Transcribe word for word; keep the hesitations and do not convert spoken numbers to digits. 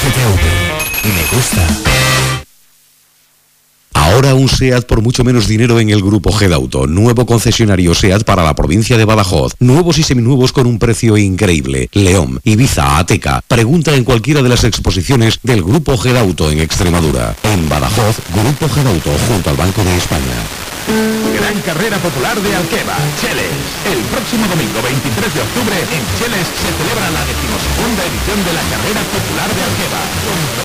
G T V. Me gusta. Ahora un SEAT por mucho menos dinero en el Grupo Gedauto. Nuevo concesionario SEAT para la provincia de Badajoz. Nuevos y seminuevos con un precio increíble. León, Ibiza, Ateca. Pregunta en cualquiera de las exposiciones del Grupo Gedauto en Extremadura. En Badajoz, Grupo Gedauto, junto al Banco de España. Gran carrera popular de Alqueva, Cheles. El próximo domingo veintitrés de octubre en Cheles se celebra la decimosegunda edición de la carrera popular de Alqueva.